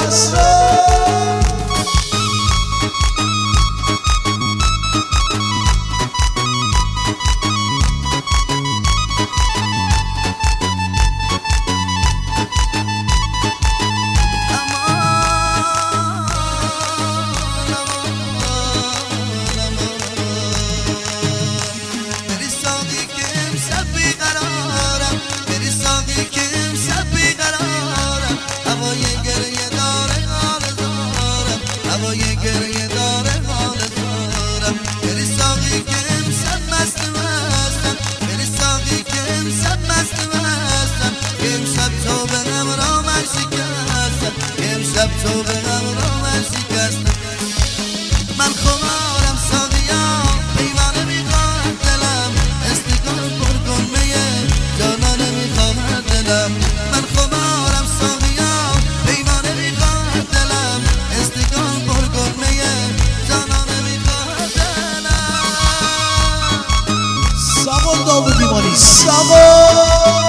تو به همراه من شکستم. من خمارم ساقیا پیمانه میخواد دلم، استکان پر کن میه جانانه میخواد دلم. من خمارم ساقیا پیمانه میخواد دلم، استکان پر کن میه جانانه میخواد دلم. ساقا داوود ایمانی ساقا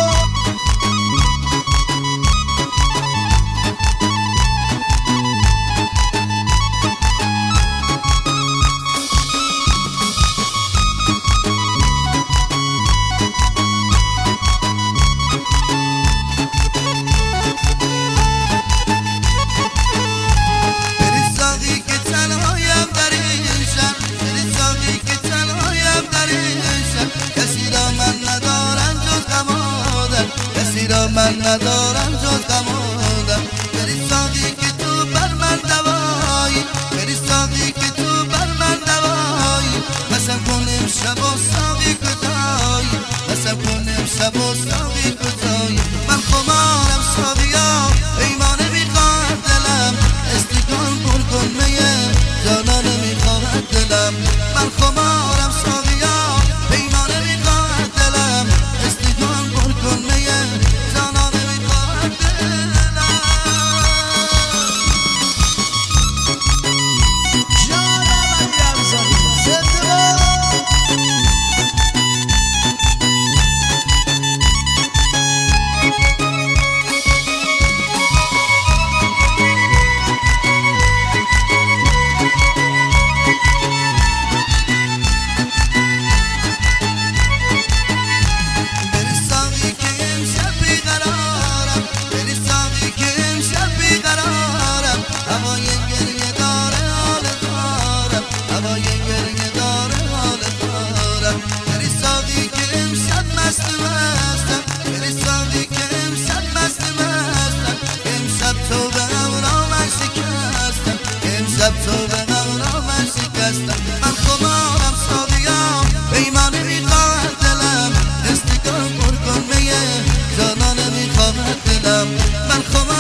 من ندارم جز غم آدم. بری ساقی که تو بر من دوایی، بری ساقی که تو بر من دوایی. قسم کن امشب و ساقی کجایی، قسم کن امشب و ساقی کجایی. من خمارم ساقیا پیمانه میخواد دلم، استکان پر کن میه جانانه میخواد دلم. من خمارم ساقیا پیمانه میخواد دلم، استکان پر کن میه تو به همراه من شکستم. من خمارم ساقیا پیمانه میخواد دلم، استکان پر کن میه جانانه میخواد دلم. من خمارم